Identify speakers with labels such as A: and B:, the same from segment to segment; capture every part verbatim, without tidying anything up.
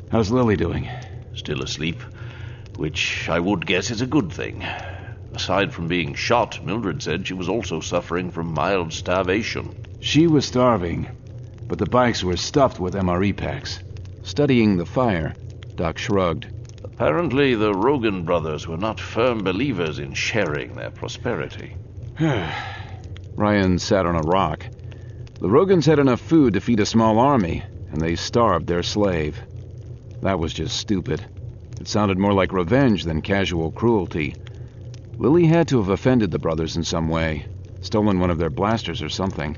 A: How's Lily doing?
B: Still asleep, which I would guess is a good thing. Aside from being shot, Mildred said she was also suffering from mild starvation.
A: She was starving, but the bikes were stuffed with M R E packs.
C: Studying the fire, Doc shrugged.
B: Apparently the Rogan brothers were not firm believers in sharing their prosperity.
C: Ryan sat on a rock. The Rogans had enough food to feed a small army, and they starved their slave. That was just stupid. It sounded more like revenge than casual cruelty. Lily had to have offended the brothers in some way, stolen one of their blasters or something.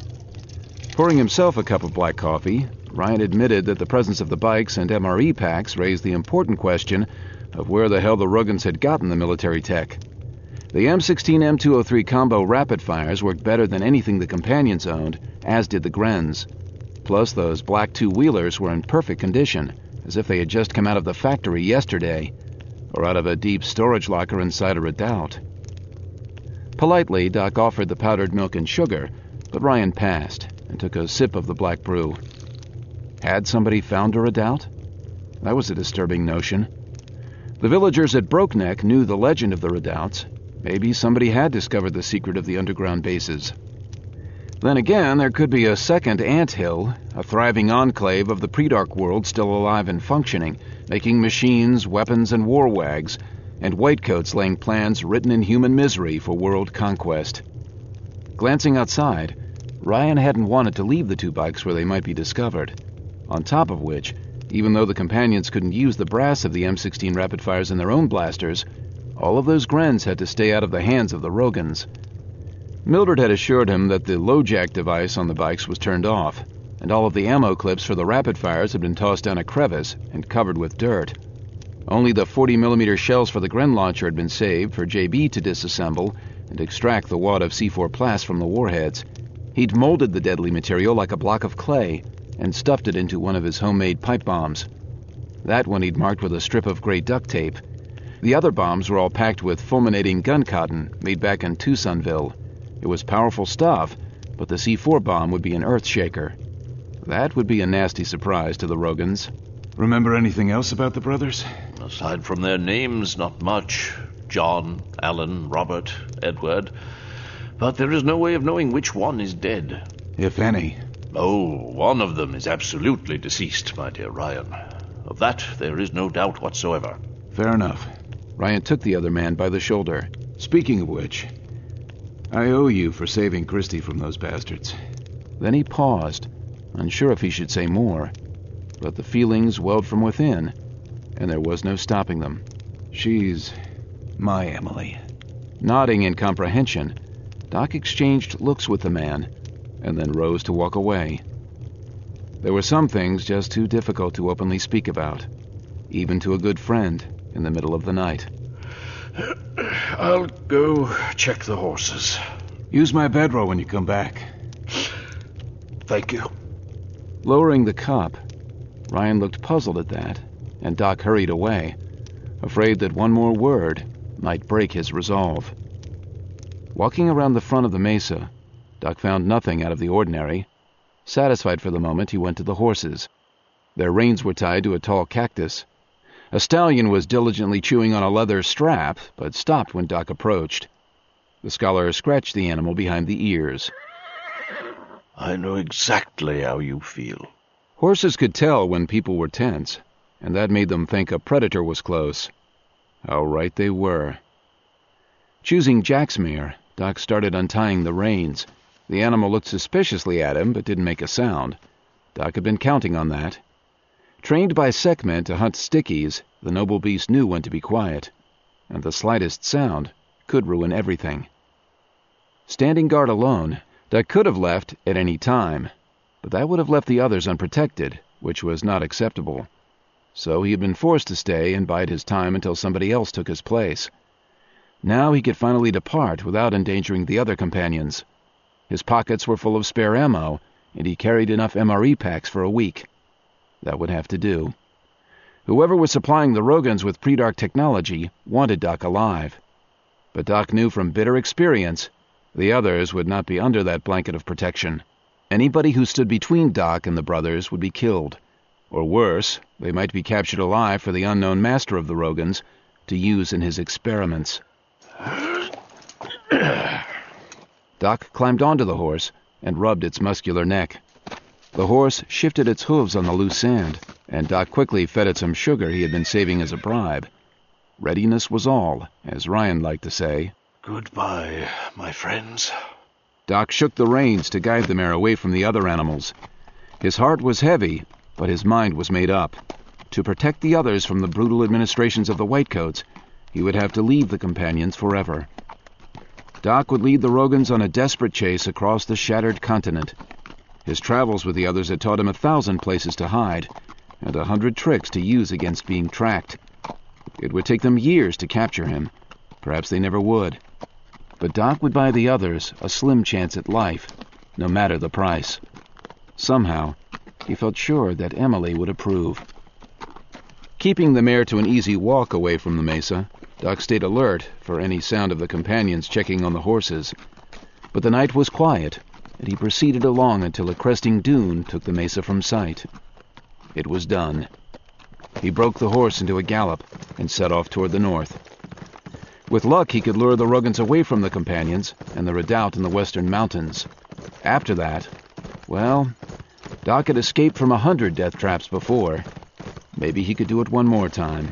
C: Pouring himself a cup of black coffee, Ryan admitted that the presence of the bikes and M R E packs raised the important question of where the hell the Rogans had gotten the military tech. The M sixteen M two oh three combo rapid fires worked better than anything the Companions owned, as did the Grens. Plus, those black two-wheelers were in perfect condition, as if they had just come out of the factory yesterday, or out of a deep storage locker inside a redoubt. Politely, Doc offered the powdered milk and sugar, but Ryan passed and took a sip of the black brew. Had somebody found a redoubt? That was a disturbing notion. The villagers at Brokeneck knew the legend of the redoubts. Maybe somebody had discovered the secret of the underground bases. Then again, there could be a second Ant Hill, a thriving enclave of the Predark world still alive and functioning, making machines, weapons, and war wags, and whitecoats laying plans written in human misery for world conquest. Glancing outside, Ryan hadn't wanted to leave the two bikes where they might be discovered. On top of which, even though the Companions couldn't use the brass of the M sixteen rapid fires in their own blasters, all of those Grens had to stay out of the hands of the Rogans. Mildred had assured him that the low-jack device on the bikes was turned off, and all of the ammo clips for the rapid fires had been tossed down a crevice and covered with dirt. Only the forty millimeter shells for the Gren launcher had been saved for J B to disassemble and extract the wad of C four Plas from the warheads. He'd molded the deadly material like a block of clay and stuffed it into one of his homemade pipe bombs. That one he'd marked with a strip of gray duct tape. The other bombs were all packed with fulminating gun cotton made back in Tucsonville. It was powerful stuff, but the C four bomb would be an earth-shaker. That would be a nasty surprise to the Rogans.
A: Remember anything else about the brothers?
B: Aside from their names, not much. John, Alan, Robert, Edward. But there is no way of knowing which one is dead.
A: If any.
B: Oh, one of them is absolutely deceased, my dear Ryan. Of that, there is no doubt whatsoever.
A: Fair enough.
C: Ryan took the other man by the shoulder.
A: Speaking of which, I owe you for saving Christy from those bastards.
C: Then he paused, unsure if he should say more. But the feelings welled from within, and there was no stopping them.
A: She's my Emily.
C: Nodding in comprehension, Doc exchanged looks with the man, and then rose to walk away. There were some things just too difficult to openly speak about, even to a good friend in the middle of the night.
B: I'll go check the horses.
A: Use my bedroll when you come back.
B: Thank you.
C: Lowering the cup, Ryan looked puzzled at that, and Doc hurried away, afraid that one more word might break his resolve. Walking around the front of the mesa, Doc found nothing out of the ordinary. Satisfied for the moment, he went to the horses. Their reins were tied to a tall cactus. A stallion was diligently chewing on a leather strap, but stopped when Doc approached. The scholar scratched the animal behind the ears.
B: I know exactly how you feel.
C: Horses could tell when people were tense, and that made them think a predator was close. How right they were. Choosing Jack's mare, Doc started untying the reins. The animal looked suspiciously at him, but didn't make a sound. Doc had been counting on that. Trained by Sekhmet to hunt stickies, the noble beast knew when to be quiet, and the slightest sound could ruin everything. Standing guard alone, Doc could have left at any time, but that would have left the others unprotected, which was not acceptable. So he had been forced to stay and bide his time until somebody else took his place. Now he could finally depart without endangering the other companions. His pockets were full of spare ammo, and he carried enough M R E packs for a week. That would have to do. Whoever was supplying the Rogans with Predark technology wanted Doc alive. But Doc knew from bitter experience the others would not be under that blanket of protection. Anybody who stood between Doc and the brothers would be killed. Or worse, they might be captured alive for the unknown master of the Rogans to use in his experiments. Doc climbed onto the horse and rubbed its muscular neck. The horse shifted its hooves on the loose sand, and Doc quickly fed it some sugar he had been saving as a bribe. Readiness was all, as Ryan liked to say.
B: Goodbye, my friends.
C: Doc shook the reins to guide the mare away from the other animals. His heart was heavy, but his mind was made up. To protect the others from the brutal administrations of the Whitecoats, he would have to leave the companions forever. Doc would lead the Rogans on a desperate chase across the shattered continent. His travels with the others had taught him a thousand places to hide, and a hundred tricks to use against being tracked. It would take them years to capture him. Perhaps they never would. But Doc would buy the others a slim chance at life, no matter the price. Somehow, he felt sure that Emily would approve. Keeping the mare to an easy walk away from the mesa, Doc stayed alert for any sound of the companions checking on the horses. But the night was quiet, and he proceeded along until a cresting dune took the mesa from sight. It was done. He broke the horse into a gallop and set off toward the north. With luck, he could lure the Rogans away from the companions and the redoubt in the western mountains. After that, well, Doc had escaped from a hundred death traps before. Maybe he could do it one more time.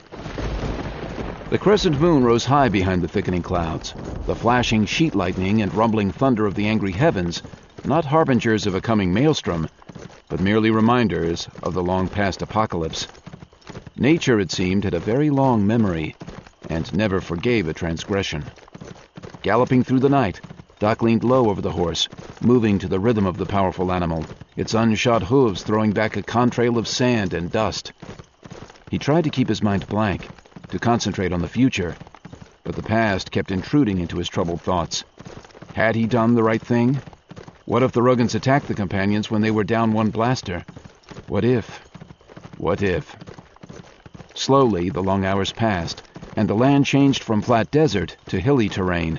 C: The crescent moon rose high behind the thickening clouds, the flashing sheet lightning and rumbling thunder of the angry heavens, not harbingers of a coming maelstrom, but merely reminders of the long-past apocalypse. Nature, it seemed, had a very long memory, and never forgave a transgression. Galloping through the night, Doc leaned low over the horse, moving to the rhythm of the powerful animal, its unshod hooves throwing back a contrail of sand and dust. He tried to keep his mind blank, to concentrate on the future, but the past kept intruding into his troubled thoughts. Had he done the right thing? What if the Rogans attacked the companions when they were down one blaster? What if? What if? Slowly, the long hours passed, and the land changed from flat desert to hilly terrain.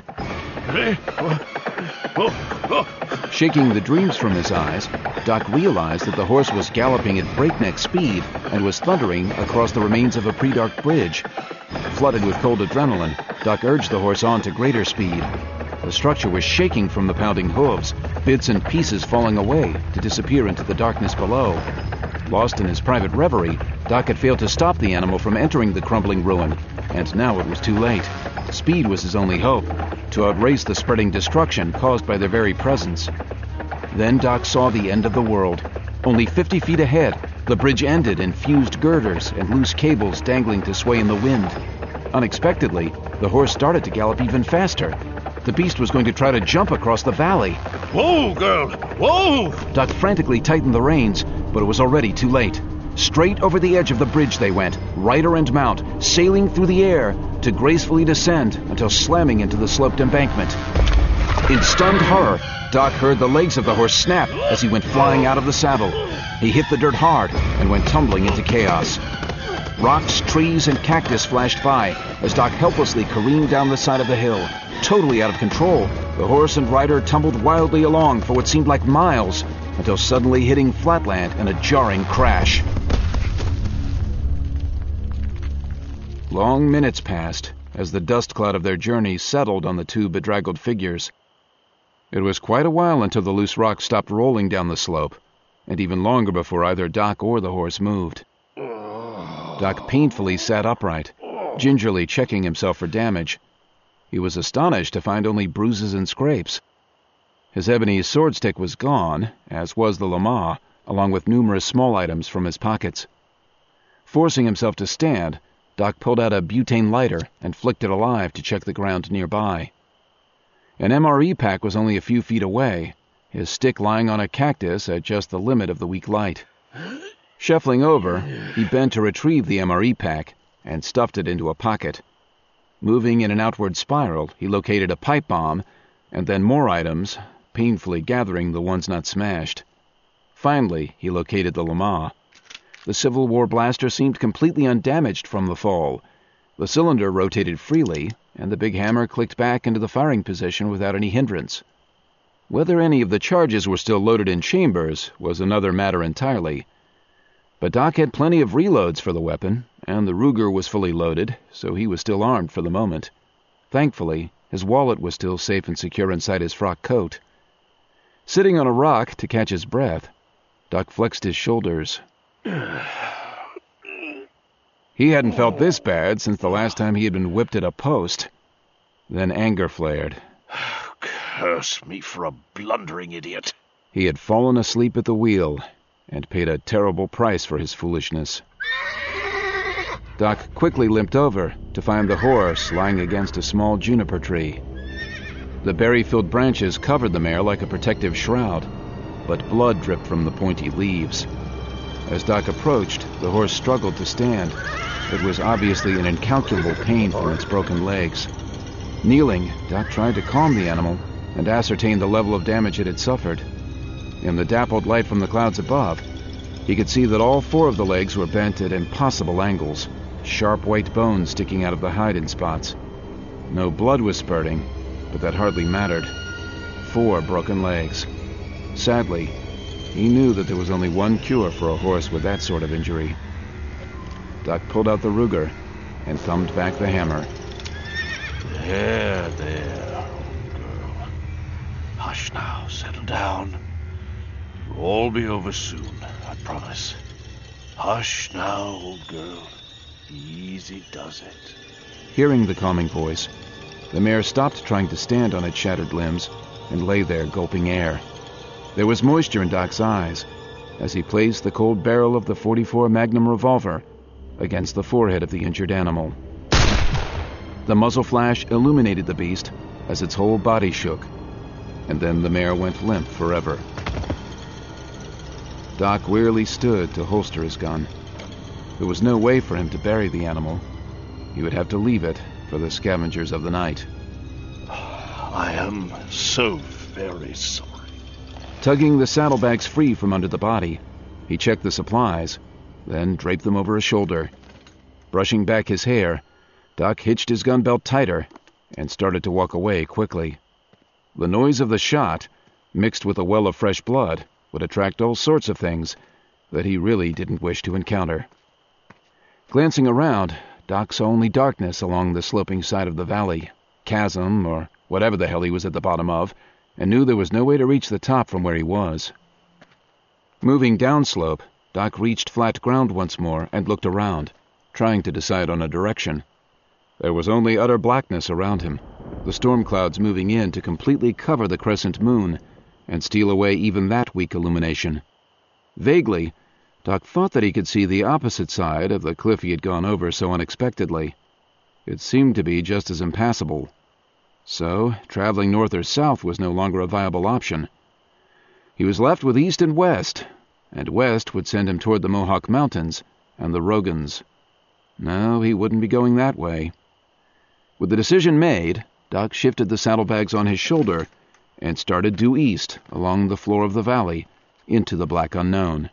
C: Shaking the dreams from his eyes, Doc realized that the horse was galloping at breakneck speed and was thundering across the remains of a pre-dark bridge. Flooded with cold adrenaline, Doc urged the horse on to greater speed. The structure was shaking from the pounding hooves, bits and pieces falling away to disappear into the darkness below. Lost in his private reverie, Doc had failed to stop the animal from entering the crumbling ruin, and now it was too late. Speed was his only hope, to outrace the spreading destruction caused by their very presence. Then Doc saw the end of the world. Only fifty feet ahead, the bridge ended in fused girders and loose cables dangling to sway in the wind. Unexpectedly, the horse started to gallop even faster. The beast was going to try to jump across the valley.
B: Whoa, girl! Whoa!
C: Doc frantically tightened the reins, but it was already too late. Straight over the edge of the bridge they went, rider and mount, sailing through the air to gracefully descend until slamming into the sloped embankment. In stunned horror, Doc heard the legs of the horse snap as he went flying out of the saddle. He hit the dirt hard and went tumbling into chaos. Rocks, trees, and cactus flashed by as Doc helplessly careened down the side of the hill. Totally out of control, the horse and rider tumbled wildly along for what seemed like miles, until suddenly hitting flatland in a jarring crash. Long minutes passed as the dust cloud of their journey settled on the two bedraggled figures. It was quite a while until the loose rocks stopped rolling down the slope, and even longer before either Doc or the horse moved. Doc painfully sat upright, gingerly checking himself for damage. He was astonished to find only bruises and scrapes. His ebony swordstick was gone, as was the lama, along with numerous small items from his pockets. Forcing himself to stand, Doc pulled out a butane lighter and flicked it alive to check the ground nearby. An M R E pack was only a few feet away, his stick lying on a cactus at just the limit of the weak light. Shuffling over, he bent to retrieve the M R E pack and stuffed it into a pocket. Moving in an outward spiral, he located a pipe bomb, and then more items, painfully gathering the ones not smashed. Finally, he located the lama. The Civil War blaster seemed completely undamaged from the fall. The cylinder rotated freely, and the big hammer clicked back into the firing position without any hindrance. Whether any of the charges were still loaded in chambers was another matter entirely. But Doc had plenty of reloads for the weapon, and the Ruger was fully loaded, so he was still armed for the moment. Thankfully, his wallet was still safe and secure inside his frock coat. Sitting on a rock to catch his breath, Doc flexed his shoulders. He hadn't felt this bad since the last time he had been whipped at a post. Then anger flared.
B: Curse me for a blundering idiot.
C: He had fallen asleep at the wheel and paid a terrible price for his foolishness. Doc quickly limped over to find the horse lying against a small juniper tree. The berry-filled branches covered the mare like a protective shroud, but blood dripped from the pointy leaves. As Doc approached, the horse struggled to stand. It was obviously in incalculable pain from its broken legs. Kneeling, Doc tried to calm the animal and ascertain the level of damage it had suffered. In the dappled light from the clouds above, he could see that all four of the legs were bent at impossible angles, sharp white bones sticking out of the hide in spots. No blood was spurting, but that hardly mattered. Four broken legs. Sadly, he knew that there was only one cure for a horse with that sort of injury. Doc pulled out the Ruger and thumbed back the hammer.
B: There, there, old girl. Hush now, settle down. It'll all be over soon, I promise. Hush now, old girl. Easy does it.
C: Hearing the calming voice, the mare stopped trying to stand on its shattered limbs and lay there gulping air. There was moisture in Doc's eyes as he placed the cold barrel of the forty-four Magnum revolver against the forehead of the injured animal. The muzzle flash illuminated the beast as its whole body shook, and then the mare went limp forever. Doc wearily stood to holster his gun. There was no way for him to bury the animal. He would have to leave it for the scavengers of the night.
B: I am so very sorry.
C: Tugging the saddlebags free from under the body, he checked the supplies, then draped them over his shoulder. Brushing back his hair, Doc hitched his gun belt tighter and started to walk away quickly. The noise of the shot, mixed with a well of fresh blood, would attract all sorts of things that he really didn't wish to encounter. Glancing around, Doc saw only darkness along the sloping side of the valley, chasm, or whatever the hell he was at the bottom of, and knew there was no way to reach the top from where he was. Moving downslope, Doc reached flat ground once more and looked around, trying to decide on a direction. There was only utter blackness around him, the storm clouds moving in to completely cover the crescent moon and steal away even that weak illumination. Vaguely, Doc thought that he could see the opposite side of the cliff he had gone over so unexpectedly. It seemed to be just as impassable. So, traveling north or south was no longer a viable option. He was left with east and west, and west would send him toward the Mohawk Mountains and the Rogans. No, he wouldn't be going that way. With the decision made, Doc shifted the saddlebags on his shoulder and started due east along the floor of the valley into the black unknown.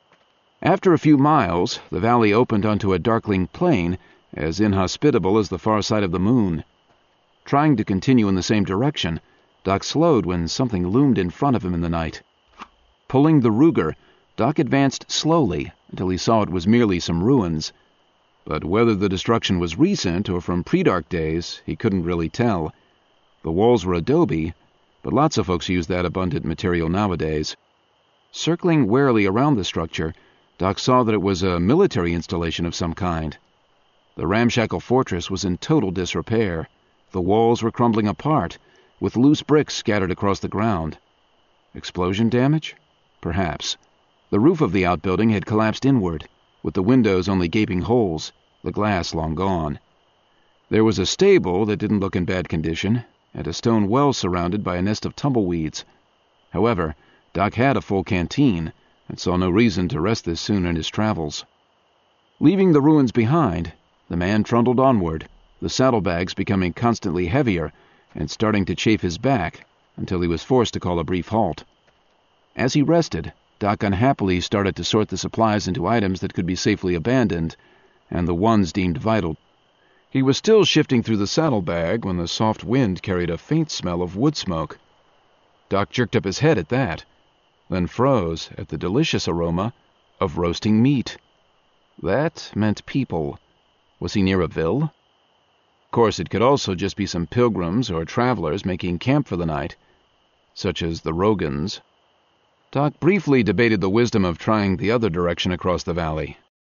C: After a few miles, the valley opened onto a darkling plain as inhospitable as the far side of the moon. Trying to continue in the same direction, Doc slowed when something loomed in front of him in the night. Pulling the Ruger, Doc advanced slowly until he saw it was merely some ruins. But whether the destruction was recent or from pre-dark days, he couldn't really tell. The walls were adobe, but lots of folks use that abundant material nowadays. Circling warily around the structure, Doc saw that it was a military installation of some kind. The ramshackle fortress was in total disrepair. The walls were crumbling apart, with loose bricks scattered across the ground. Explosion damage? Perhaps. The roof of the outbuilding had collapsed inward, with the windows only gaping holes, the glass long gone. There was a stable that didn't look in bad condition, and a stone well surrounded by a nest of tumbleweeds. However, Doc had a full canteen, and saw no reason to rest this soon in his travels. Leaving the ruins behind, the man trundled onward, the saddlebags becoming constantly heavier and starting to chafe his back until he was forced to call a brief halt. As he rested, Doc unhappily started to sort the supplies into items that could be safely abandoned, and the ones deemed vital. He was still shifting through the saddlebag when the soft wind carried a faint smell of wood smoke. Doc jerked up his head at that, then froze at the delicious aroma of roasting meat. That meant people. Was he near a ville? Of course, it could also just be some pilgrims or travelers making camp for the night, such as the Rogans. Doc briefly debated the wisdom of trying the other direction across the valley,